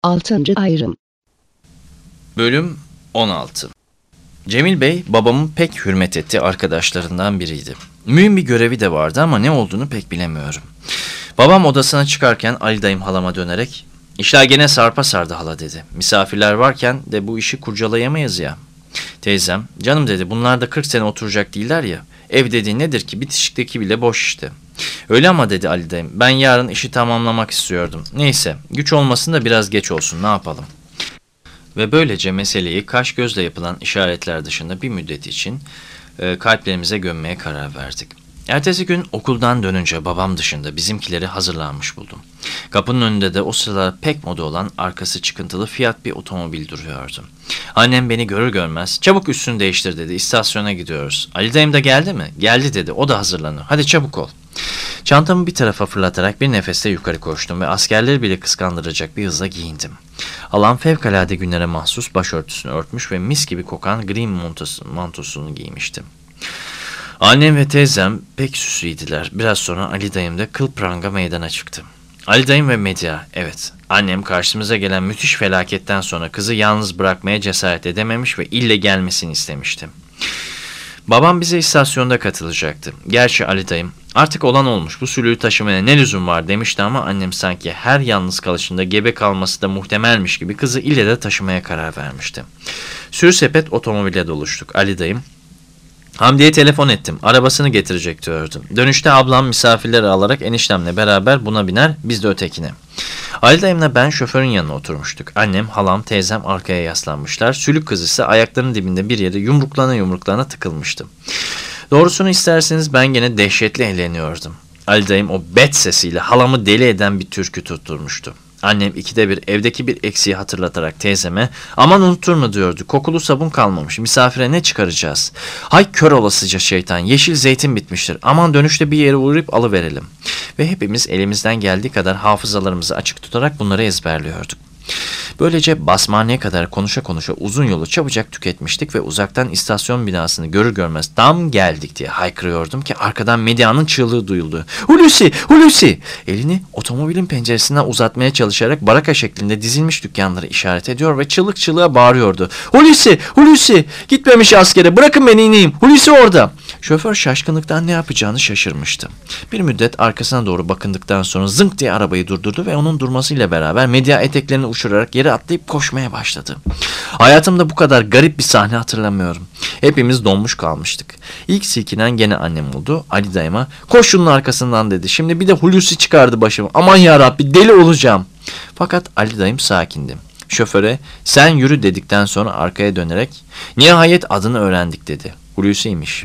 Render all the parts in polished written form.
Altıncı ayrım. Bölüm 16. Cemil Bey, babamın pek hürmet ettiği arkadaşlarından biriydi. Mühim bir görevi de vardı ama ne olduğunu pek bilemiyorum. Babam odasına çıkarken Ali dayım halama dönerek, "İşler gene sarpa sardı hala," dedi. "Misafirler varken de bu işi kurcalayamayız ya." Teyzem, "Canım," dedi, "bunlar da 40 sene oturacak değiller ya. Ev dediğin nedir ki? Bitişikteki bile boş işte." "Öyle ama," dedi Ali dayım, "ben yarın işi tamamlamak istiyordum. Neyse, güç olmasın da biraz geç olsun, ne yapalım?" Ve böylece meseleyi kaş gözle yapılan işaretler dışında bir müddet için kalplerimize gömmeye karar verdik. Ertesi gün okuldan dönünce babam dışında bizimkileri hazırlanmış buldum. Kapının önünde de o sıralar pek moda olan arkası çıkıntılı Fiat bir otomobil duruyordu. Annem beni görür görmez, "Çabuk üstünü değiştir," dedi, "İstasyona gidiyoruz." "Ali dayım da geldi mi?" "Geldi," dedi, "o da hazırlanıyor. Hadi çabuk ol." Çantamı bir tarafa fırlatarak bir nefeste yukarı koştum ve askerleri bile kıskandıracak bir hızla giyindim. Alan fevkalade günlere mahsus başörtüsünü örtmüş ve mis gibi kokan gri mantosunu giymiştim. Annem ve teyzem pek süslüydüler. Biraz sonra Ali dayım da kıl pranga meydana çıktı. Ali dayım ve Medya, evet. Annem karşımıza gelen müthiş felaketten sonra kızı yalnız bırakmaya cesaret edememiş ve ille gelmesini istemişti. Babam bize istasyonda katılacaktı. Gerçi Ali dayım, "Artık olan olmuş, bu sülüğü taşımaya ne lüzum var," demişti ama annem sanki her yalnız kalışında gebe kalması da muhtemelmiş gibi kızı ille de taşımaya karar vermişti. Sürü sepet otomobile doluştuk. Ali dayım, "Hamdi'ye telefon ettim, arabasını getirecek," diyordu. Dönüşte ablam misafirleri alarak eniştemle beraber buna biner, biz de ötekine. Ali dayımla ben şoförün yanına oturmuştuk. Annem, halam, teyzem arkaya yaslanmışlar. Sülük kız ise ayaklarının dibinde bir yere yumruklana tıkılmıştı. Doğrusunu isterseniz ben gene dehşetli eğleniyordum. Ali dayım o bet sesiyle halamı deli eden bir türkü tutturmuştu. Annem ikide bir evdeki bir eksiği hatırlatarak teyzeme, "Aman unuturma," diyordu, "kokulu sabun kalmamış, misafire ne çıkaracağız? Hay kör olasıca şeytan, yeşil zeytin bitmiştir, aman dönüşte bir yere uğrayıp alıverelim." Ve hepimiz elimizden geldiği kadar hafızalarımızı açık tutarak bunları ezberliyorduk. Böylece basmaneye kadar konuşa konuşa uzun yolu çabucak tüketmiştik ve uzaktan istasyon binasını görür görmez "Tam geldik," diye haykırıyordum ki arkadan Medya'nın çığlığı duyuldu. "Hulusi! Hulusi!" Elini otomobilin penceresinden uzatmaya çalışarak baraka şeklinde dizilmiş dükkanları işaret ediyor ve çığlık çığlığa bağırıyordu. "Hulusi! Hulusi! Gitmemiş askere, bırakın beni ineyim, Hulusi orada!" Şoför şaşkınlıktan ne yapacağını şaşırmıştı. Bir müddet arkasına doğru bakındıktan sonra zınk diye arabayı durdurdu ve onun durmasıyla beraber Medya eteklerini uçurarak yere atlayıp koşmaya başladı. Hayatımda bu kadar garip bir sahne hatırlamıyorum. Hepimiz donmuş kalmıştık. İlk silkinen gene annem oldu. Ali dayıma, "Koş şunun arkasından," dedi. "Şimdi bir de Hulusi çıkardı başıma. Aman yarabbi, deli olacağım." Fakat Ali dayım sakindi. Şoföre, "Sen yürü," dedikten sonra arkaya dönerek, "Nihayet adını öğrendik," dedi. Hulusi'ymiş.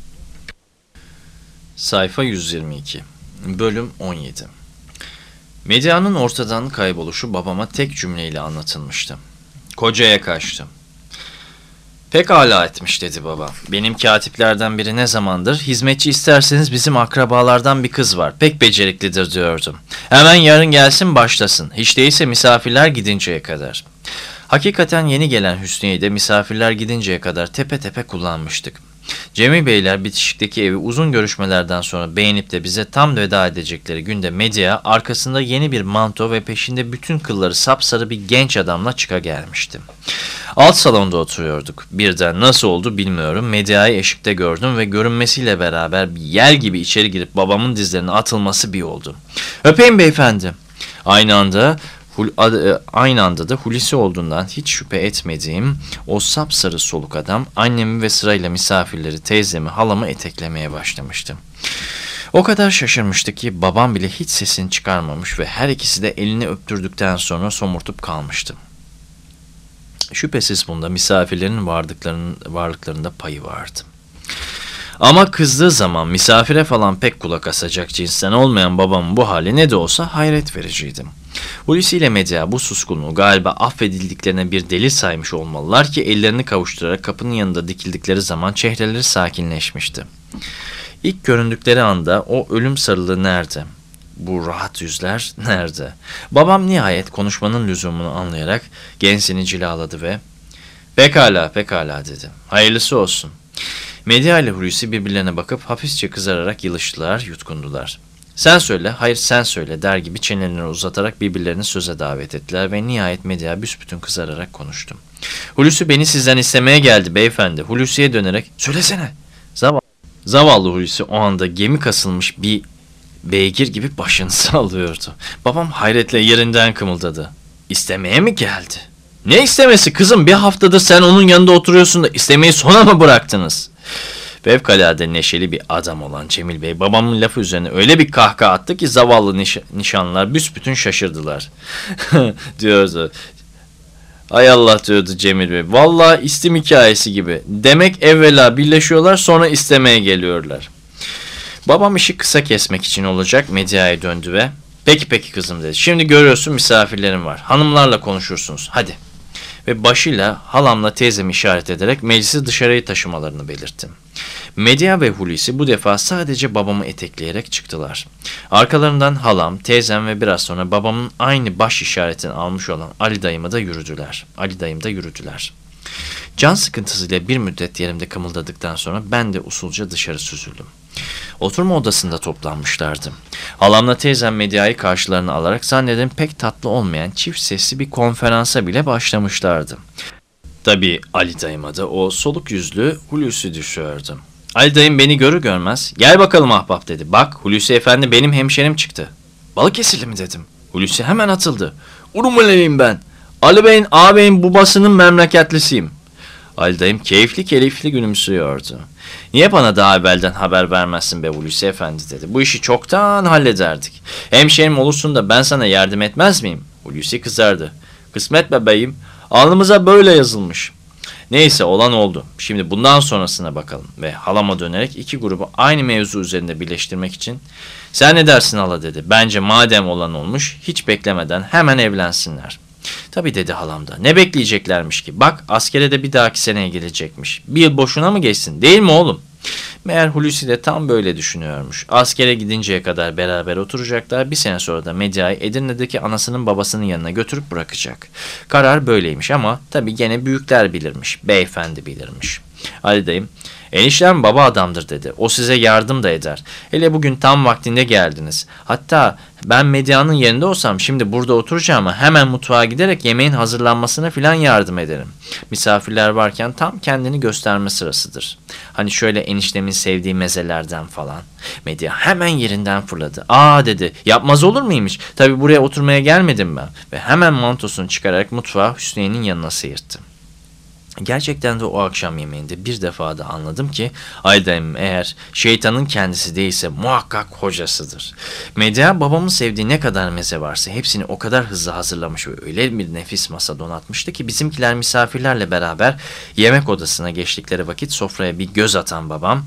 Sayfa 122. Bölüm 17. Medya'nın ortadan kayboluşu babama tek cümleyle anlatılmıştı. "Kocaya kaçtı." "Pekala etmiş," dedi baba. "Benim katiplerden biri ne zamandır, hizmetçi isterseniz bizim akrabalardan bir kız var, pek beceriklidir," diyordu. "Hemen yarın gelsin başlasın, hiç değilse misafirler gidinceye kadar." Hakikaten yeni gelen Hüsniye'yi de misafirler gidinceye kadar tepe tepe kullanmıştık. Cemil Beyler bitişikteki evi uzun görüşmelerden sonra beğenip de bize tam veda edecekleri günde Medya arkasında yeni bir manto ve peşinde bütün kılları sapsarı bir genç adamla çıka gelmişti. Alt salonda oturuyorduk. Birden nasıl oldu bilmiyorum, Medya'yı eşikte gördüm ve görünmesiyle beraber bir yel gibi içeri girip babamın dizlerine atılması bir oldu. "Öpeyim beyefendi." Aynı anda da Hulusi olduğundan hiç şüphe etmediğim o sapsarı soluk adam annemi ve sırayla misafirleri, teyzemi, halamı eteklemeye başlamıştı. O kadar şaşırmıştı ki babam bile hiç sesini çıkarmamış ve her ikisi de elini öptürdükten sonra somurtup kalmıştı. Şüphesiz bunda misafirlerin varlıklarında payı vardı. Ama kızdığı zaman misafire falan pek kulak asacak cinsten olmayan babamın bu hali ne de olsa hayret vericiydi. Hulusi ile Medya bu suskunluğu galiba affedildiklerine bir delil saymış olmalılar ki ellerini kavuşturarak kapının yanında dikildikleri zaman çehreleri sakinleşmişti. İlk göründükleri anda o ölüm sarılığı nerede? Bu rahat yüzler nerede? Babam nihayet konuşmanın lüzumunu anlayarak gensini cilaladı ve "Pekala, pekala," dedi. "Hayırlısı olsun." Medya ile Hulusi birbirlerine bakıp hafifçe kızararak yılıştılar, yutkundular. Sen söyle, hayır sen söyle der gibi çenelerini uzatarak birbirlerini söze davet ettiler ve nihayet Medya büsbütün kızararak konuştu. Hulusi beni sizden istemeye geldi beyefendi. Hulusi'ye dönerek söylesene. Zavallı Hulusi o anda gemi kasılmış bir beygir gibi başını sallıyordu. Babam hayretle yerinden kımıldadı. İstemeye mi geldi? Ne istemesi kızım, bir haftadır sen onun yanında oturuyorsun da istemeyi sona mı bıraktınız? Fevkalade neşeli bir adam olan Cemil Bey babamın lafı üzerine öyle bir kahkaha attı ki zavallı nişanlılar büsbütün şaşırdılar. diyordu. Ay Allah diyordu Cemil Bey. Vallahi istim hikayesi gibi. Demek evvela birleşiyorlar sonra istemeye geliyorlar. Babam işi kısa kesmek için olacak Medya'ya döndü ve peki kızım dedi. Şimdi görüyorsun misafirlerim var. Hanımlarla konuşursunuz. Hadi. Ve başıyla halamla teyzemi işaret ederek meclisi dışarıya taşımalarını belirttim. Medya ve Hulusi bu defa sadece babamı etekleyerek çıktılar. Arkalarından halam, teyzem ve biraz sonra babamın aynı baş işaretini almış olan Ali dayım da yürüdüler. Can sıkıntısıyla bir müddet yerimde kımıldadıktan sonra ben de usulca dışarı süzüldüm. Oturma odasında toplanmışlardı. Halamla teyzem Medya'yı karşılarına alarak zannederim pek tatlı olmayan çift sesli bir konferansa bile başlamışlardı. Tabii Ali dayıma da o soluk yüzlü Hulusi düşüyordu. Ali dayım beni görür görmez gel bakalım ahbap dedi. Bak Hulusi efendi benim hemşerim çıktı. Balıkesirli mi dedim. Hulusi hemen atıldı. Urumluyum ben. Ali Bey'in ağabeyin babasının memleketlisiyim. Ali dayım keyifli gülümsüyordu. Niye bana daha evvelden haber vermezsin be Hulusi efendi dedi. Bu işi çoktan hallederdik. Hemşerim olursun da ben sana yardım etmez miyim? Hulusi kızardı. Kısmet bebeğim. Alnımıza böyle yazılmış. Neyse olan oldu. Şimdi bundan sonrasına bakalım. Ve halama dönerek iki grubu aynı mevzu üzerinde birleştirmek için sen ne dersin hala dedi. Bence madem olan olmuş hiç beklemeden hemen evlensinler. Tabii dedi halam da. Ne bekleyeceklermiş ki? Bak askere de bir dahaki seneye gelecekmiş. Bir yıl boşuna mı geçsin? Değil mi oğlum? Meğer Hulusi de tam böyle düşünüyormuş. Askere gidinceye kadar beraber oturacaklar. Bir sene sonra da Medya'yı Edirne'deki anasının babasının yanına götürüp bırakacak. Karar böyleymiş ama tabii gene büyükler bilirmiş. Beyefendi bilirmiş. Ali dayım, eniştem baba adamdır dedi. O size yardım da eder. Hele bugün tam vaktinde geldiniz. Hatta ben Medya'nın yerinde olsam şimdi burada oturacağıma hemen mutfağa giderek yemeğin hazırlanmasına filan yardım ederim. Misafirler varken tam kendini gösterme sırasıdır. Hani şöyle eniştemin sevdiği mezelerden falan. Medya hemen yerinden fırladı. Aa dedi, yapmaz olur muymuş? Tabii buraya oturmaya gelmedim ben. Ve hemen mantosunu çıkararak mutfağa Hüsnü'nün yanına sıyırttı. Gerçekten de o akşam yemeğinde bir defa da anladım ki Aydayım eğer şeytanın kendisi değilse muhakkak hocasıdır. Medya babamın sevdiği ne kadar meze varsa hepsini o kadar hızlı hazırlamış ve öyle bir nefis masa donatmıştı ki bizimkiler misafirlerle beraber yemek odasına geçtikleri vakit sofraya bir göz atan babam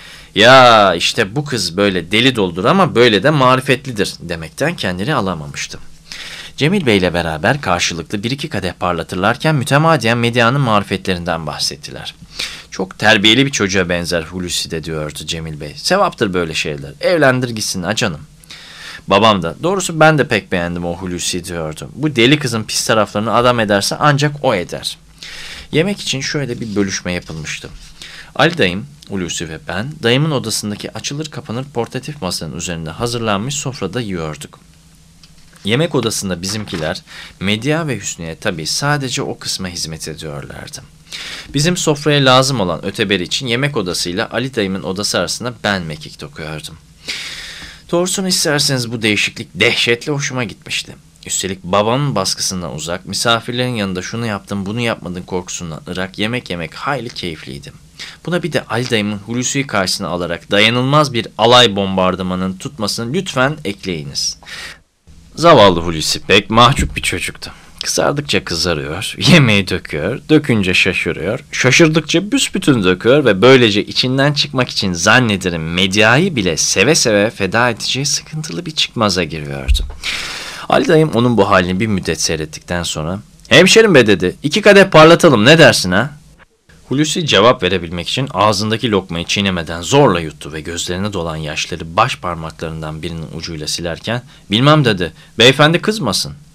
ya işte bu kız böyle deli doldur ama böyle de marifetlidir demekten kendini alamamıştım. Cemil Bey ile beraber karşılıklı bir iki kadeh parlatırlarken mütemadiyen Medya'nın marifetlerinden bahsettiler. Çok terbiyeli bir çocuğa benzer Hulusi de diyordu Cemil Bey. Sevaptır böyle şeyler. Evlendir gitsin ha canım. Babam da doğrusu ben de pek beğendim o Hulusi diyordu. Bu deli kızın pis taraflarını adam ederse ancak o eder. Yemek için şöyle bir bölüşme yapılmıştı. Ali dayım, Hulusi ve ben dayımın odasındaki açılır kapanır portatif masanın üzerinde hazırlanmış sofrada yiyorduk. Yemek odasında bizimkiler Medya ve Hüsnü'ye tabii sadece o kısma hizmet ediyorlardı. Bizim sofraya lazım olan öteber için yemek odasıyla Ali dayımın odası arasında ben mekik dokuyordum. Doğrusunu isterseniz bu değişiklik dehşetle hoşuma gitmişti. Üstelik babamın baskısından uzak, misafirlerin yanında şunu yaptım bunu yapmadın korkusundan ırak yemek hayli keyifliydi. Buna bir de Ali dayımın Hulusi'yi karşısına alarak dayanılmaz bir alay bombardımanın tutmasını lütfen ekleyiniz. Zavallı Hulusi pek mahcup bir çocuktu. Kızardıkça kızarıyor, yemeği döküyor, dökünce şaşırıyor, şaşırdıkça büsbütün döküyor ve böylece içinden çıkmak için zannederim Medya'yı bile seve seve feda edeceği sıkıntılı bir çıkmaza giriyordu. Ali dayım onun bu halini bir müddet seyrettikten sonra hemşerim be dedi, 2 kadeh parlatalım ne dersin ha? Hulusi cevap verebilmek için ağzındaki lokmayı çiğnemeden zorla yuttu ve gözlerine dolan yaşları baş parmaklarından birinin ucuyla silerken bilmem dedi, beyefendi kızmasın.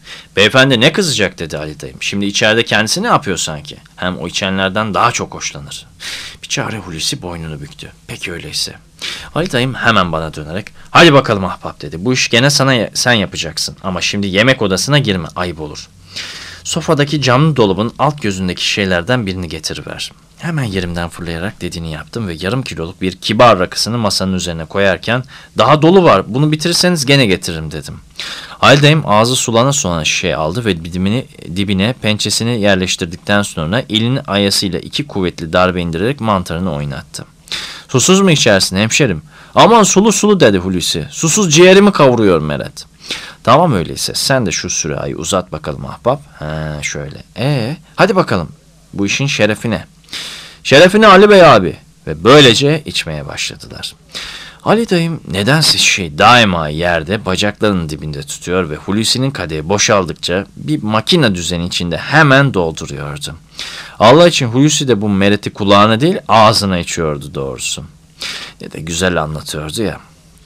Beyefendi ne kızacak dedi Ali dayım. Şimdi içeride kendisi ne yapıyor sanki? Hem o içenlerden daha çok hoşlanır. Bir çare Hulusi boynunu büktü. Peki öyleyse. Ali dayım hemen bana dönerek hadi bakalım ahbap dedi. Bu iş gene sen yapacaksın. Ama şimdi yemek odasına girme, ayıp olur. Sofadaki camlı dolabın alt gözündeki şeylerden birini getiriver. Hemen yerimden fırlayarak dediğini yaptım ve yarım kiloluk bir kibar rakısını masanın üzerine koyarken daha dolu var, bunu bitirirseniz gene getiririm dedim. Halideyim ağzı sulana sulana şişeyi aldı ve dibine pençesini yerleştirdikten sonra elinin ayasıyla 2 kuvvetli darbe indirerek mantarını oynattı. Susuz mu içersin hemşerim? Aman sulu sulu dedi Hulusi. Susuz ciğerimi kavuruyor Meret. Tamam öyleyse sen de şu sürahi uzat bakalım ahbap. Şöyle. Hadi bakalım. Bu işin şerefine. Şerefine Ali Bey abi. Ve böylece içmeye başladılar. Ali dayım nedense şişeyi daima yerde bacaklarının dibinde tutuyor ve Hulusi'nin kadehi boşaldıkça bir makine düzeni içinde hemen dolduruyordu. Allah için Hulusi de bu mereti kulağına değil ağzına içiyordu doğrusu. Ne de güzel anlatıyordu ya.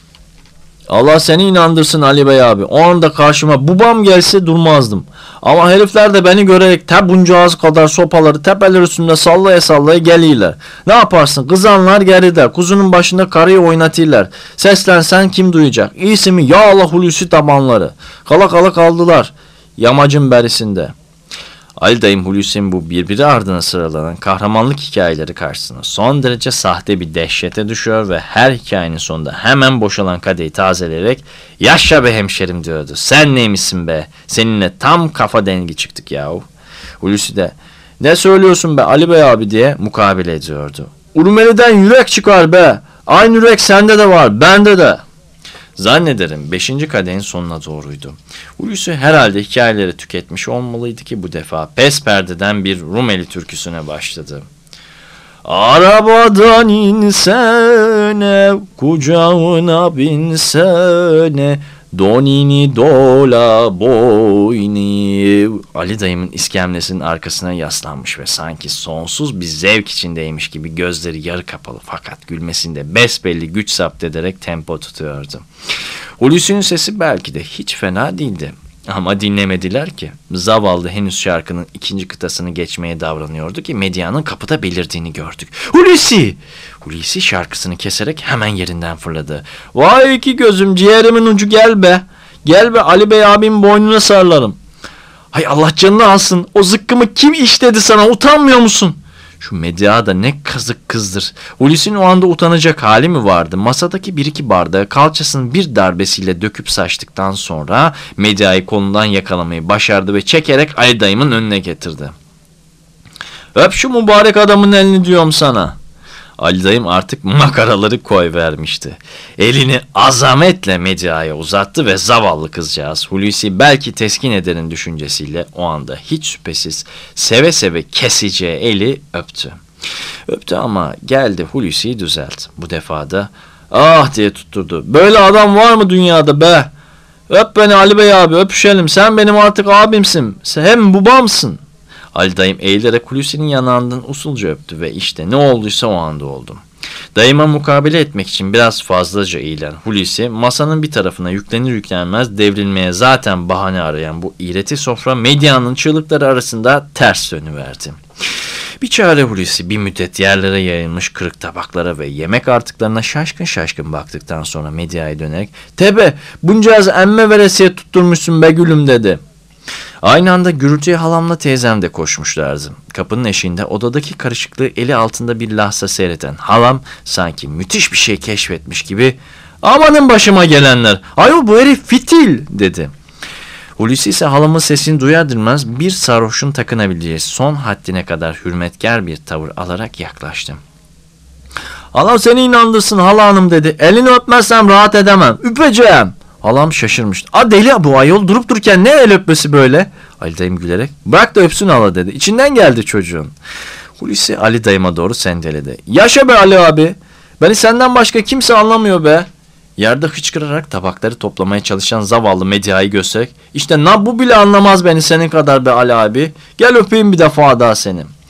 Allah seni inandırsın Ali Bey abi. O anda karşıma babam gelse durmazdım. Ama herifler de beni görerek buncağız kadar sopaları tepeler üstünde sallaya sallaya geliyorlar. Ne yaparsın? Kızanlar geride. Kuzunun başında karıyı oynatırlar. Seslensen kim duyacak? İyisi mi? Ya Allah Hulusi tabanları. Kala kala kaldılar. Yamacın berisinde. Ali dayım Hulusi'nin bu birbiri ardına sıralanan kahramanlık hikayeleri karşısında son derece sahte bir dehşete düşüyor ve her hikayenin sonunda hemen boşalan kadehi tazeleyerek yaşa be hemşerim diyordu. Sen neymişsin be? Seninle tam kafa dengi çıktık yahu. Hulusi de ne söylüyorsun be Ali Bey abi diye mukabele ediyordu. Urmeli'den yürek çıkar be. Aynı yürek sende de var, bende de. Zannederim 5. kadehin sonuna doğruydu. Hulusi herhalde hikayeleri tüketmiş olmalıydı ki bu defa pes perdeden bir Rumeli türküsüne başladı. Arabadan insene, kucağına binsene, donini dola boyni. Ali dayımın iskemlesinin arkasına yaslanmış ve sanki sonsuz bir zevk içindeymiş gibi gözleri yarı kapalı fakat gülmesinde besbelli güç zapt ederek tempo tutuyordu. Hulusi'nin sesi belki de hiç fena değildi. Ama dinlemediler ki. Zavallı henüz şarkının 2. kıtasını geçmeye davranıyordu ki medyanın kapıda belirdiğini gördük. Hulusi! Hulusi şarkısını keserek hemen yerinden fırladı. Vay iki gözüm ciğerimin ucu gel be. Gel be Ali Bey abim boynuna sarlarım. Hay Allah canını alsın. O zıkkımı kim işledi sana, utanmıyor musun? Şu medya da ne kazık kızdır. Hulusi'nin o anda utanacak hali mi vardı? Masadaki 1-2 bardağı kalçasının bir darbesiyle döküp saçtıktan sonra medyayı kolundan yakalamayı başardı ve çekerek Ali dayımın önüne getirdi. Öp şu mübarek adamın elini diyorum sana. Ali dayım artık makaraları koyvermişti. Elini azametle medyaya uzattı ve zavallı kızcağız Hulusi belki teskin ederin düşüncesiyle o anda hiç şüphesiz seve seve keseceği eli öptü. Öptü ama geldi Hulusi'yi düzeltti. Bu defada ah diye tutturdu. Böyle adam var mı dünyada be? Öp beni Ali Bey abi, öpüşelim. Sen benim artık abimsin. Sen hem babamsın. Ali dayım eğilerek Hulusi'nin yanağından usulca öptü ve işte ne olduysa o anda oldu. Dayıma mukabele etmek için biraz fazlaca eğilen Hulusi masanın bir tarafına yüklenir yüklenmez devrilmeye zaten bahane arayan bu iğreti sofra medyanın çığlıkları arasında ters dönüverdi. Bir çare Hulusi bir müddet yerlere yayılmış kırık tabaklara ve yemek artıklarına şaşkın şaşkın baktıktan sonra medyaya dönerek "Tebe buncağız emme veresiye tutturmuşsun be gülüm" dedi. Aynı anda gürültüye halamla teyzem de koşmuşlardı. Kapının eşiğinde odadaki karışıklığı eli altında bir lahza seyreden halam sanki müthiş bir şey keşfetmiş gibi "Amanın başıma gelenler, ayol bu herif fitil" dedi. Hulusi ise halamın sesini duyar duymaz bir sarhoşun takınabileceği son haddine kadar hürmetkar bir tavır alarak yaklaştı. "Halam seni inandırsın hala hanım" dedi. "Elini öpmezsem rahat edemem, üpeceğim." Halam şaşırmıştı. Deli bu ayol, durup dururken ne el öpmesi böyle? Ali dayım gülerek "Bırak da öpsün hala" dedi. İçinden geldi çocuğun. Hulusi Ali dayıma doğru sendeledi. "Yaşa be Ali abi. Beni senden başka kimse anlamıyor be." Yerde hıçkırarak tabakları toplamaya çalışan zavallı medyayı göstererek "İşte bu bile anlamaz beni senin kadar be Ali abi. Gel öpeyim bir defa daha seni."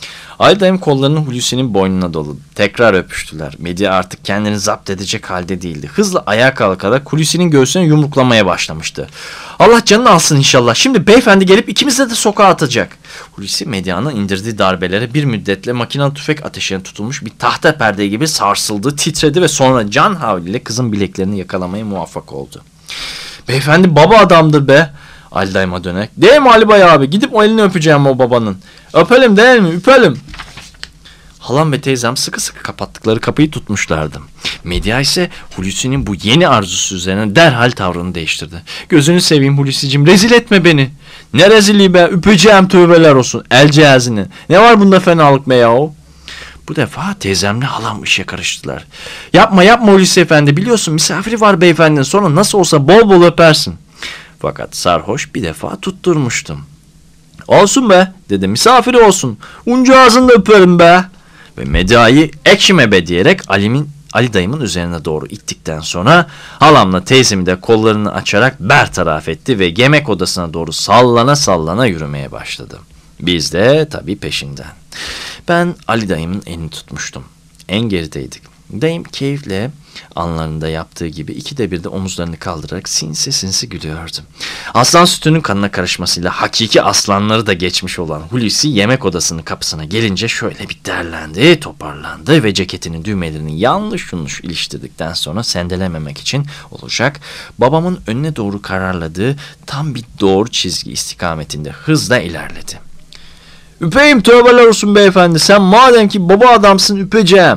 Ali dayım kollarını Hulusi'nin boynuna doladı. Tekrar öpüştüler. Medya artık kendini zapt edecek halde değildi. Hızla ayağa kalkarak Hulusi'nin göğsüne yumruklamaya başlamıştı. Allah canını alsın inşallah. Şimdi beyefendi gelip ikimizi de sokağa atacak. Hulusi Medya'nın indirdiği darbelere bir müddetle makinalı tüfek ateşine tutulmuş bir tahta perde gibi sarsıldı, titredi ve sonra can havliyle kızın bileklerini yakalamaya muvaffak oldu. Beyefendi baba adamdır be. Ali dayıma dönerek. Değil mi Ali Bey abi? Gidip o elini öpeceğim o babanın. Öpelim değil mi? Öpelim. Halam ve teyzem sıkı sıkı kapattıkları kapıyı tutmuşlardı. Medya ise Hulusi'nin bu yeni arzusu üzerine derhal tavrını değiştirdi. Gözünü seveyim Hulusi'cim, rezil etme beni. Ne rezilliği be, öpeceğim tövbeler olsun. El cihazını. Ne var bunda fenalık be yahu? Bu defa teyzemle halam işe karıştılar. Yapma Hulusi efendi, biliyorsun misafiri var beyefendinin, sonra nasıl olsa bol bol öpersin. Fakat sarhoş bir defa tutturmuştum. Olsun be dedi, misafiri olsun. Uncu ağzını öperim be. Ve Medya'yı ekşime be diyerek Ali dayımın üzerine doğru ittikten sonra halamla teyzemi de kollarını açarak bertaraf etti ve yemek odasına doğru sallana sallana yürümeye başladı. Biz de tabii peşinden. Ben Ali dayımın elini tutmuştum. En gerideydik. Dayım keyifle anlarında yaptığı gibi ikide bir de omuzlarını kaldırarak sinsi sinsi gülüyordu. Aslan sütünün kanına karışmasıyla hakiki aslanları da geçmiş olan Hulusi yemek odasının kapısına gelince şöyle bir derlendi, toparlandı ve ceketinin düğmelerini yanlış iliştirdikten sonra sendelememek için olacak babamın önüne doğru kararladığı tam bir doğru çizgi istikametinde hızla ilerledi. Üpeyim tövbeler olsun beyefendi, sen madem ki baba adamsın üpeceğim.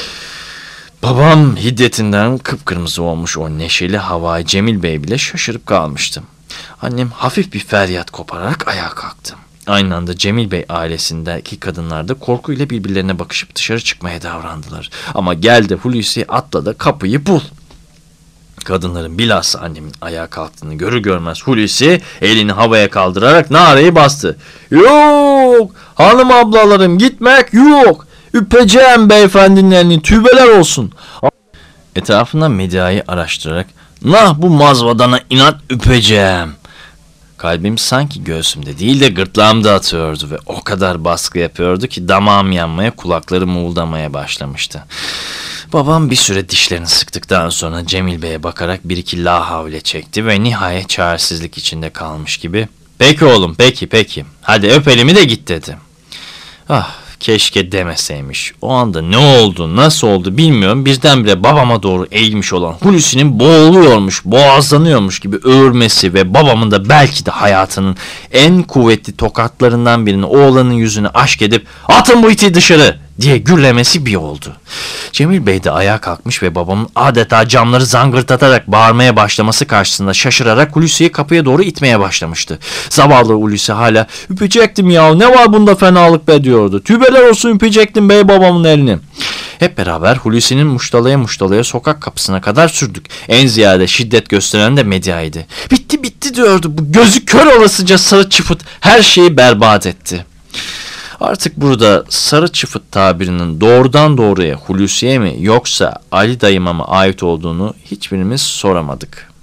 Babam hiddetinden kıpkırmızı olmuş o neşeli havayı Cemil Bey bile şaşırıp kalmıştı. Annem hafif bir feryat kopararak ayağa kalktı. Aynı anda Cemil Bey ailesindeki kadınlar da korkuyla birbirlerine bakışıp dışarı çıkmaya davrandılar. Ama gel de Hulusi atla da kapıyı bul. Kadınların bilhassa annemin ayağa kalktığını görür görmez Hulusi elini havaya kaldırarak nareyi bastı. Yok hanım ablalarım, gitmek yok. Üpeceğim beyefendinin elini, tübeler olsun. Etrafından Medya'yı araştırarak nah bu mazvadana inat üpeceğim. Kalbim sanki göğsümde değil de gırtlağımda atıyordu ve o kadar baskı yapıyordu ki damağım yanmaya, kulaklarım uğuldamaya başlamıştı. Babam bir süre dişlerini sıktıktan sonra Cemil Bey'e bakarak bir iki la havle çekti ve nihayet çaresizlik içinde kalmış gibi peki oğlum peki hadi öp elimi de git dedi. Ah, keşke demeseymiş. O anda ne oldu, nasıl oldu bilmiyorum. Birdenbire babama doğru eğilmiş olan Hulusi'nin boğuluyormuş, boğazlanıyormuş gibi öğürmesi ve babamın da belki de hayatının en kuvvetli tokatlarından birini oğlanın yüzüne aşk edip atın bu iti dışarı diye gürlemesi bir oldu. Cemil Bey de ayağa kalkmış ve babamın adeta camları zangırtatarak bağırmaya başlaması karşısında şaşırarak Hulusi'yi kapıya doğru itmeye başlamıştı. Zavallı Hulusi hala üpecektim ya, ne var bunda fenalık be diyordu. Tübeler olsun üpecektim bey babamın elini. Hep beraber Hulusi'nin muştalaya sokak kapısına kadar sürdük. En ziyade şiddet gösteren de Medya'ydı. Bitti diyordu, bu gözü kör olasıca sarı çıfıt her şeyi berbat etti. Artık burada sarı çıfıt tabirinin doğrudan doğruya Hulusi'ye mi yoksa Ali dayıma mı ait olduğunu hiçbirimiz soramadık.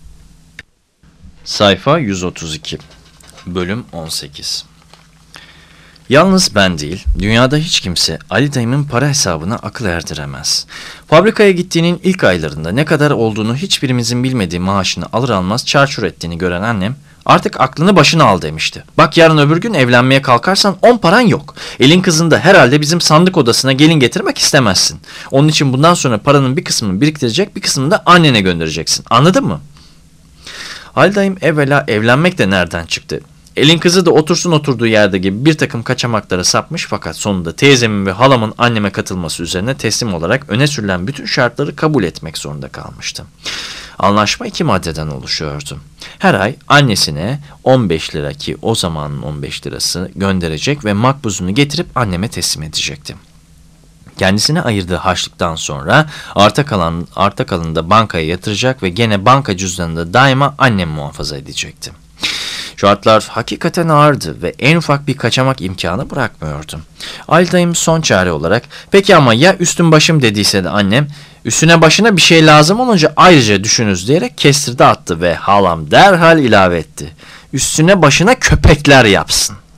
Sayfa 132 Bölüm 18 Yalnız ben değil, dünyada hiç kimse Ali dayımın para hesabına akıl erdiremez. Fabrikaya gittiğinin ilk aylarında ne kadar olduğunu hiçbirimizin bilmediği maaşını alır almaz çarçur ettiğini gören annem, artık aklını başına al demişti. Bak yarın öbür gün evlenmeye kalkarsan 10 paran yok. Elin kızını da herhalde bizim sandık odasına gelin getirmek istemezsin. Onun için bundan sonra paranın bir kısmını biriktirecek, bir kısmını da annene göndereceksin. Anladın mı? Ali dayım evvela evlenmek de nereden çıktı? Elin kızı da otursun oturduğu yerde gibi bir takım kaçamaklara sapmış fakat sonunda teyzemin ve halamın anneme katılması üzerine teslim olarak öne sürülen bütün şartları kabul etmek zorunda kalmıştı. Anlaşma 2 maddeden oluşuyordu. Her ay annesine 15 lira ki o zamanın 15 lirası gönderecek ve makbuzunu getirip anneme teslim edecekti. Kendisine ayırdığı harçlıktan sonra arta kalanını da bankaya yatıracak ve gene banka cüzdanında daima annem muhafaza edecekti. Şartlar hakikaten ağırdı ve en ufak bir kaçamak imkanı bırakmıyordu. Ali dayım son çare olarak peki ama ya üstüm başım dediyse de annem üstüne başına bir şey lazım olunca ayrıca düşünürüz diyerek kestirdi attı ve halam derhal ilave etti. Üstüne başına köpekler yapsın.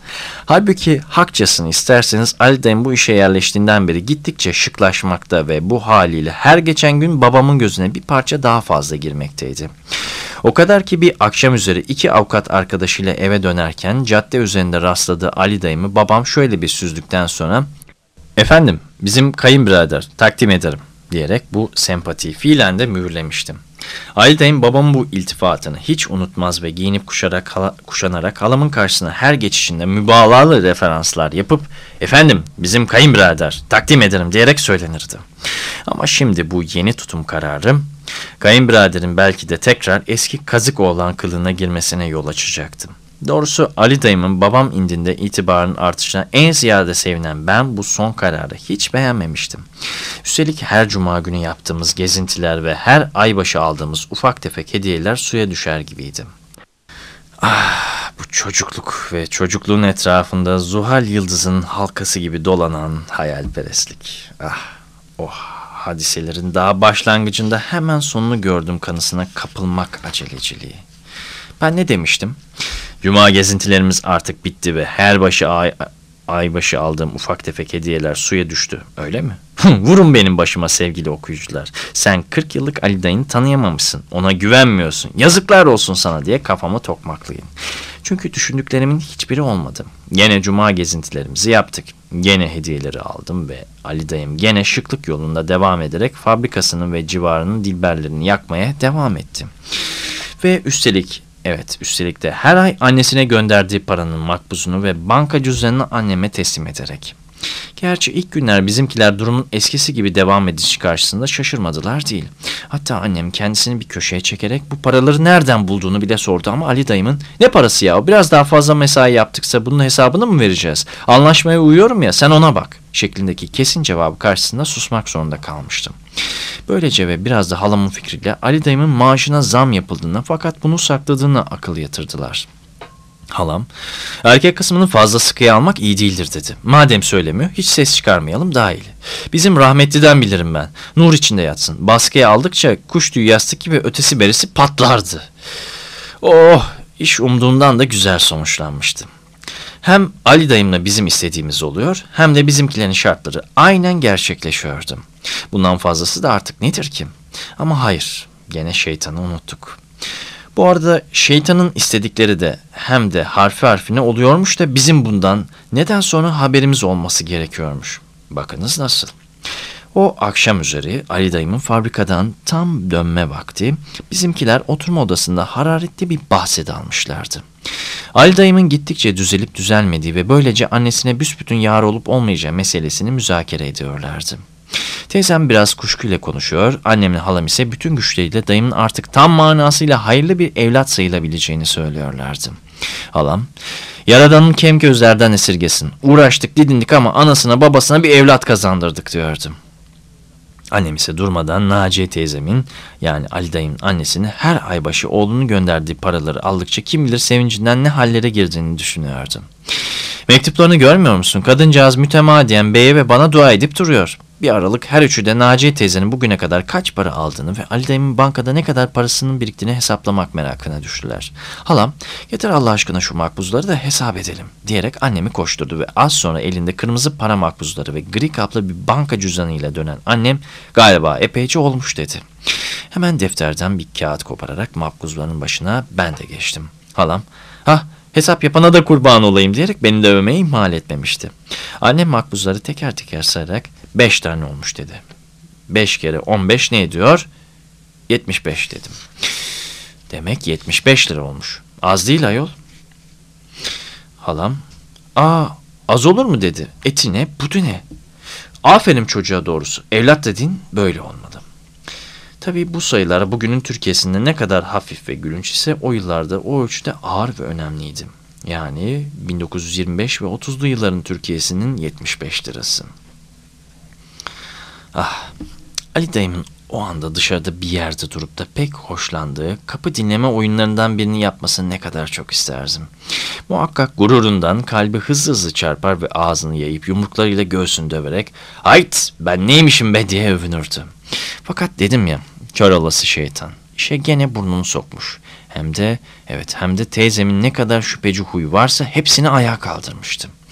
Halbuki hakçasını isterseniz Ali dayım bu işe yerleştiğinden beri gittikçe şıklaşmakta ve bu haliyle her geçen gün babamın gözüne bir parça daha fazla girmekteydi. O kadar ki bir akşam üzeri 2 avukat arkadaşıyla eve dönerken cadde üzerinde rastladığı Ali dayımı babam şöyle bir süzdükten sonra "Efendim, bizim kayınbirader, takdim ederim." diyerek bu sempatiyi fiilen de mühürlemiştim. Ali dayım babamın bu iltifatını hiç unutmaz ve giyinip kuşanarak halamın karşısına her geçişinde mübalağalı referanslar yapıp "Efendim, bizim kayınbirader, takdim ederim." diyerek söylenirdi. Ama şimdi bu yeni tutum kararı kayınbiraderin belki de tekrar eski kazık oğlan kılığına girmesine yol açacaktı. Doğrusu Ali dayımın babam indinde itibarın artışına en ziyade sevinen ben bu son kararı hiç beğenmemiştim. Üstelik her cuma günü yaptığımız gezintiler ve her aybaşı aldığımız ufak tefek hediyeler suya düşer gibiydi. Ah, bu çocukluk ve çocukluğun etrafında Zuhal yıldızının halkası gibi dolanan hayalperestlik. Hadiselerin daha başlangıcında hemen sonunu gördüm kanısına kapılmak aceleciliği. Ben ne demiştim? Cuma gezintilerimiz artık bitti ve her aybaşı aldığım ufak tefek hediyeler suya düştü. Öyle mi? Vurun benim başıma sevgili okuyucular. Sen 40 yıllık Ali dayını tanıyamamışsın. Ona güvenmiyorsun. Yazıklar olsun sana diye kafamı tokmaklayın. Çünkü düşündüklerimin hiçbiri olmadı. Gene cuma gezintilerimizi yaptık. Gene hediyeleri aldım ve Ali dayım gene şıklık yolunda devam ederek fabrikasının ve civarının dilberlerini yakmaya devam etti. Ve üstelik de her ay annesine gönderdiği paranın makbuzunu ve banka cüzdanını anneme teslim ederek. Gerçi ilk günler bizimkiler durumun eskisi gibi devam edişi karşısında şaşırmadılar değil. Hatta annem kendisini bir köşeye çekerek bu paraları nereden bulduğunu bile sordu ama Ali dayımın "Ne parası ya? Biraz daha fazla mesai yaptıksa bunun hesabını mı vereceğiz? Anlaşmaya uyuyorum ya, sen ona bak." şeklindeki kesin cevabı karşısında susmak zorunda kalmıştım. Böylece ve biraz da halamın fikriyle Ali dayımın maaşına zam yapıldığını fakat bunu sakladığını akıl yatırdılar. Halam, "Erkek kısmını fazla sıkıya almak iyi değildir." dedi. "Madem söylemiyor, hiç ses çıkarmayalım daha iyi. Bizim rahmetliden bilirim ben. Nur içinde yatsın. Baskıya aldıkça kuş tüyü yastık gibi ötesi berisi patlardı." İş umduğumdan da güzel sonuçlanmıştı. Hem Ali dayımla bizim istediğimiz oluyor, hem de bizimkilerin şartları aynen gerçekleşiyordu. Bundan fazlası da artık nedir ki? Ama hayır, gene şeytanı unuttuk. Bu arada şeytanın istedikleri de hem de harfi harfine oluyormuş da bizim bundan neden sonra haberimiz olması gerekiyormuş. Bakınız nasıl. O akşam üzeri Ali dayımın fabrikadan tam dönme vakti bizimkiler oturma odasında hararetli bir bahse dalmışlardı. Ali dayımın gittikçe düzelip düzelmediği ve böylece annesine büsbütün yar olup olmayacağı meselesini müzakere ediyorlardı. Teyzem biraz kuşkuyla konuşuyor, annemle halam ise bütün güçleriyle dayımın artık tam manasıyla hayırlı bir evlat sayılabileceğini söylüyorlardı. Halam, "Yaradan'ın kem gözlerden esirgesin. Uğraştık, didindik ama anasına babasına bir evlat kazandırdık." diyordu. Annem ise durmadan Naciye teyzemin, yani Ali dayımın annesini her aybaşı oğlunun gönderdiği paraları aldıkça kim bilir sevincinden ne hallere girdiğini düşünüyordu. "Mektuplarını görmüyor musun? Kadıncağız mütemadiyen beye ve bana dua edip duruyor." Bir aralık her üçü de Naciye teyzenin bugüne kadar kaç para aldığını ve Ali dayımın bankada ne kadar parasının biriktiğini hesaplamak merakına düştüler. Halam, "Getir Allah aşkına şu makbuzları da hesap edelim." diyerek annemi koşturdu ve az sonra elinde kırmızı para makbuzları ve gri kaplı bir banka cüzdanıyla dönen annem, "Galiba epeyce olmuş." dedi. Hemen defterden bir kağıt kopararak makbuzların başına ben de geçtim. Halam, "Hesap yapana da kurban olayım." diyerek beni de övmeyi ihmal etmemişti. Annem makbuzları teker teker sayarak 5 tane olmuş dedi. 5 kere 15 ne ediyor? 75 dedim. Demek 75 lira olmuş. Az değil ayol. Halam, "Az olur mu?" dedi. "Eti ne, budu ne?" Aferin çocuğa doğrusu. Evlat dediğin böyle olmalı. Tabii bu sayılar bugünün Türkiye'sinde ne kadar hafif ve gülünç ise o yıllarda o ölçüde ağır ve önemliydi. Yani 1925 ve 30'lu yılların Türkiye'sinin 75 lirası. Ali dayımın o anda dışarıda bir yerde durup da pek hoşlandığı kapı dinleme oyunlarından birini yapmasını ne kadar çok isterdim. Muhakkak gururundan kalbi hızlı hızlı çarpar ve ağzını yayıp yumruklarıyla göğsünü döverek "Hayt, ben neymişim be?" diye övünürdü. Fakat dedim ya, kör olası şeytan işe gene burnunu sokmuş. Hem de teyzemin ne kadar şüpheci huyu varsa hepsini ayağa kaldırmıştım.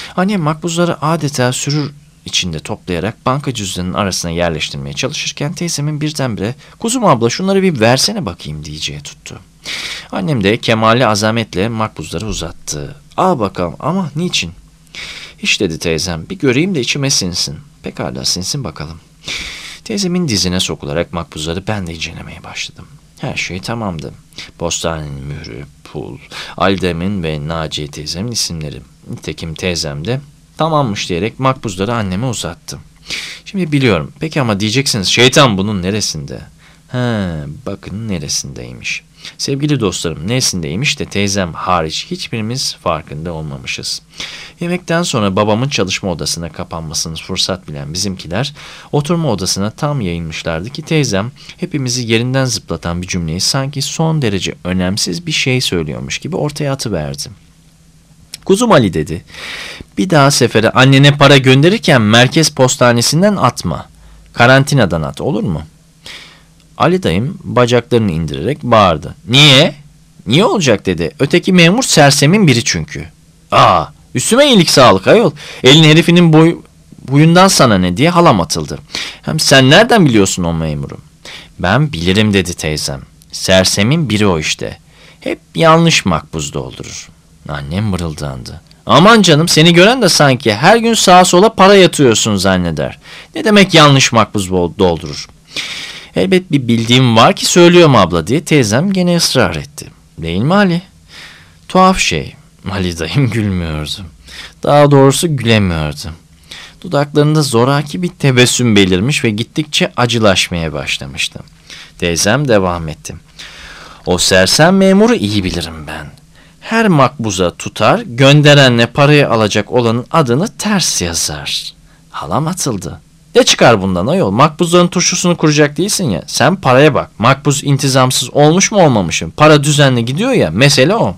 Annem makbuzları adeta sürür içinde toplayarak banka cüzdanının arasına yerleştirmeye çalışırken teyzemin birdenbire "Kuzum abla şunları bir versene bakayım" diyeceği tuttu. Annem de kemali azametle makbuzları uzattı. "Al bakalım ama niçin?" "Hiç" dedi teyzem, "bir göreyim de içime sinsin." "Pekala sinsin bakalım." Teyzemin dizine sokularak makbuzları ben de incelemeye başladım. Her şey tamamdı. Postanenin mührü, pul, Alide'min ve Naciye teyzemin isimleri. Nitekim teyzem de tamammış diyerek makbuzları anneme uzattı. "Şimdi biliyorum. Peki ama diyeceksiniz şeytan bunun neresinde?" Bakın neresindeymiş. Sevgili dostlarım, neresindeymiş de teyzem hariç hiçbirimiz farkında olmamışız. Yemekten sonra babamın çalışma odasına kapanmasını fırsat bilen bizimkiler oturma odasına tam yayılmışlardı ki teyzem hepimizi yerinden zıplatan bir cümleyi sanki son derece önemsiz bir şey söylüyormuş gibi ortaya atıverdi. "Kuzum Ali" dedi, "bir daha sefere annene para gönderirken merkez postanesinden atma. Karantinadan at, olur mu?" Ali dayım bacaklarını indirerek bağırdı. "Niye?" "Niye olacak?" dedi. "Öteki memur sersemin biri çünkü." Üstüme iyilik sağlık ayol. Elin herifinin huyundan sana ne diye halam atıldı. "Hem sen nereden biliyorsun o memuru?" "Ben bilirim" dedi teyzem. "Sersemin biri o işte. Hep yanlış makbuz doldurur." Annem mırıldandı. "Aman canım, seni gören de sanki her gün sağa sola para yatıyorsun zanneder. Ne demek yanlış makbuz doldurur?" "Elbet bir bildiğim var ki söylüyorum abla" diye teyzem gene ısrar etti. "Değil mi Ali?" Tuhaf şey, Ali dayım gülmüyordu. Daha doğrusu gülemiyordu. Dudaklarında zoraki bir tebessüm belirmiş ve gittikçe acılaşmaya başlamıştı. Teyzem devam etti. "O sersem memuru iyi bilirim ben. Her makbuza tutar, gönderenle parayı alacak olanın adını ters yazar." Halam atıldı. "Ne çıkar bundan ayol? Makbuzların turşusunu kuracak değilsin ya. Sen paraya bak. Makbuz intizamsız olmuş mu olmamışım? Para düzenli gidiyor ya. Mesele o."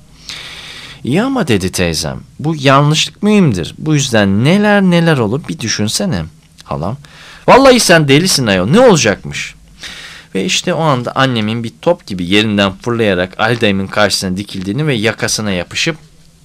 "İyi ama" dedi teyzem. "Bu yanlışlık mühimdir. Bu yüzden neler neler olur bir düşünsene." Halam, "Vallahi sen delisin ayol. Ne olacakmış?" Ve işte o anda annemin bir top gibi yerinden fırlayarak Ali dayımın karşısına dikildiğini ve yakasına yapışıp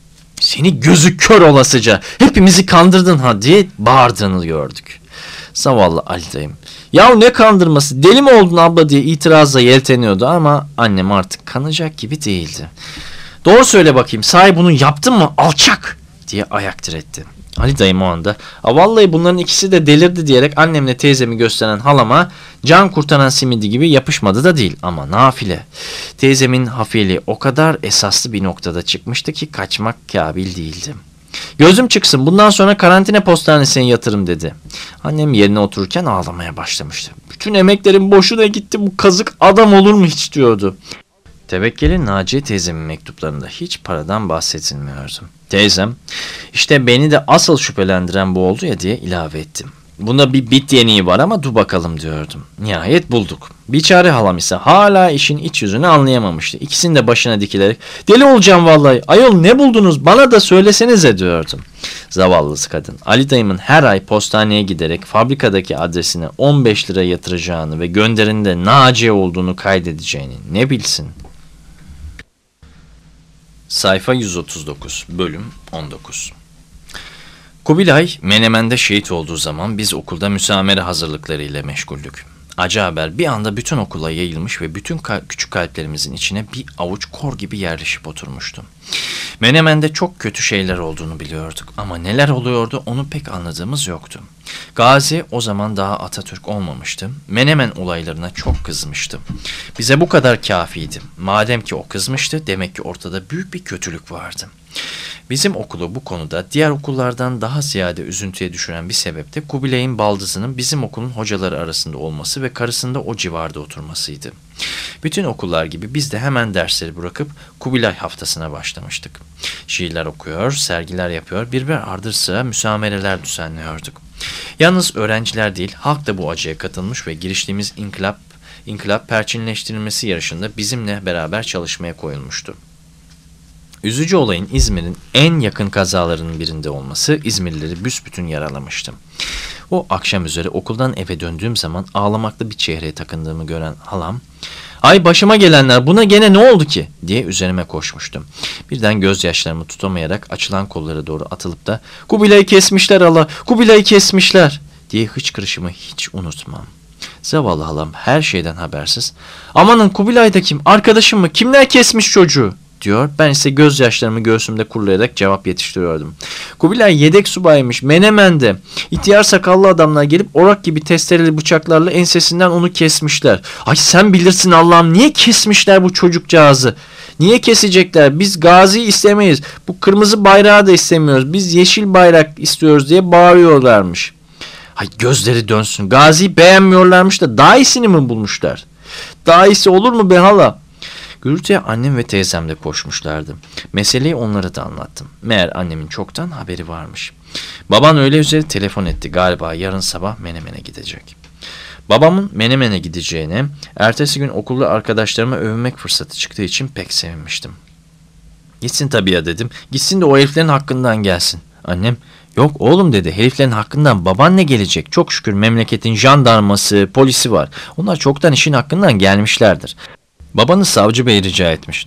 "Seni gözü kör olasıca hepimizi kandırdın ha" diye bağırdığını gördük. Zavallı Ali dayım, "Yahu ne kandırması, deli mi oldun abla" diye itirazla yelteniyordu ama annem artık kanacak gibi değildi. "Doğru söyle bakayım, sahi bunu yaptın mı alçak?" diye ayak diretti. Ali dayım o anda "Vallahi bunların ikisi de delirdi" diyerek annemle teyzemi gösteren halama can kurtaran simidi gibi yapışmadı da değil ama nafile. Teyzemin hafiyeliği o kadar esaslı bir noktada çıkmıştı ki kaçmak kabil değildi. "Gözüm çıksın, bundan sonra karantina postanesine yatırım" dedi. Annem yerine otururken ağlamaya başlamıştı. "Bütün emeklerim boşuna gitti, bu kazık adam olur mu hiç" diyordu. Tevekkeli Naciye teyzemin mektuplarında hiç paradan bahsedilmiyordu. Teyzem, "İşte beni de asıl şüphelendiren bu oldu ya" diye ilave ettim. "Bunda bir bit yeniği var ama dur bakalım" diyordum. Nihayet bulduk. Biçare halam ise hala işin iç yüzünü anlayamamıştı. İkisini de başına dikilerek "Deli olacağım vallahi. Ayol ne buldunuz? Bana da söylesenize" diyordum. Zavallısı kadın. Ali dayımın her ay postaneye giderek fabrikadaki adresine 15 lira yatıracağını ve gönderinde Naciye olduğunu kaydedeceğini ne bilsin. Sayfa 139, bölüm 19. Kubilay, Menemen'de şehit olduğu zaman biz okulda müsamere hazırlıklarıyla meşguldük. Acı haber bir anda bütün okula yayılmış ve bütün küçük kalplerimizin içine bir avuç kor gibi yerleşip oturmuştu. Menemen'de çok kötü şeyler olduğunu biliyorduk ama neler oluyordu onu pek anladığımız yoktu. Gazi o zaman daha Atatürk olmamıştı. Menemen olaylarına çok kızmıştı. Bize bu kadar kâfiydi. Madem ki o kızmıştı, demek ki ortada büyük bir kötülük vardı. Bizim okulu bu konuda diğer okullardan daha ziyade üzüntüye düşüren bir sebep de Kubilay'ın baldızının bizim okulun hocaları arasında olması ve karısında o civarda oturmasıydı. Bütün okullar gibi biz de hemen dersleri bırakıp Kubilay haftasına başlamıştık. Şiirler okuyor, sergiler yapıyor, birbir ardır sıra müsamereler düzenliyorduk. Yalnız öğrenciler değil, halk da bu acıya katılmış ve giriştiğimiz inkılap perçinleştirilmesi yarışında bizimle beraber çalışmaya koyulmuştu. Üzücü olayın İzmir'in en yakın kazalarının birinde olması İzmirlileri büsbütün yaralamıştı. O akşam üzeri okuldan eve döndüğüm zaman ağlamaklı bir çehreye takındığımı gören halam, Ay başıma gelenler, buna gene ne oldu ki diye üzerime koşmuştum. Birden gözyaşlarımı tutamayarak açılan kollara doğru atılıp da Kubilay'ı kesmişler hala, Kubilay'ı kesmişler diye hıçkırışımı hiç unutmam. Zavallı halam her şeyden habersiz. Amanın Kubilay da kim, arkadaşım mı, kimler kesmiş çocuğu diyor. Ben ise gözyaşlarımı göğsümde kurulayarak cevap yetiştiriyordum. Kubilay yedek subaymış Menemen'de. İhtiyar sakallı adamlar gelip orak gibi testereli bıçaklarla ensesinden onu kesmişler. Ay sen bilirsin Allah'ım, niye kesmişler bu çocukcağızı? Niye kesecekler? Biz Gazi istemeyiz. Bu kırmızı bayrağı da istemiyoruz. Biz yeşil bayrak istiyoruz diye bağırıyorlarmış. Ay gözleri dönsün. Gazi'yi beğenmiyorlarmış da daha iyisini mi bulmuşlar? Daha iyisi olur mu be hala? Gürültüye annem ve teyzem de koşmuşlardı. Meseleyi onlara da anlattım. Meğer annemin çoktan haberi varmış. Baban öğle üzeri telefon etti. Galiba yarın sabah Menemen'e gidecek. Babamın Menemen'e gideceğine, ertesi gün okulda arkadaşlarıma övünmek fırsatı çıktığı için pek sevinmiştim. Gitsin tabii ya dedim. Gitsin de o heriflerin hakkından gelsin. Annem, yok oğlum dedi. Heriflerin hakkından baban ne gelecek? Çok şükür memleketin jandarması, polisi var. Onlar çoktan işin hakkından gelmişlerdir. Babanız savcı bey rica etmiş.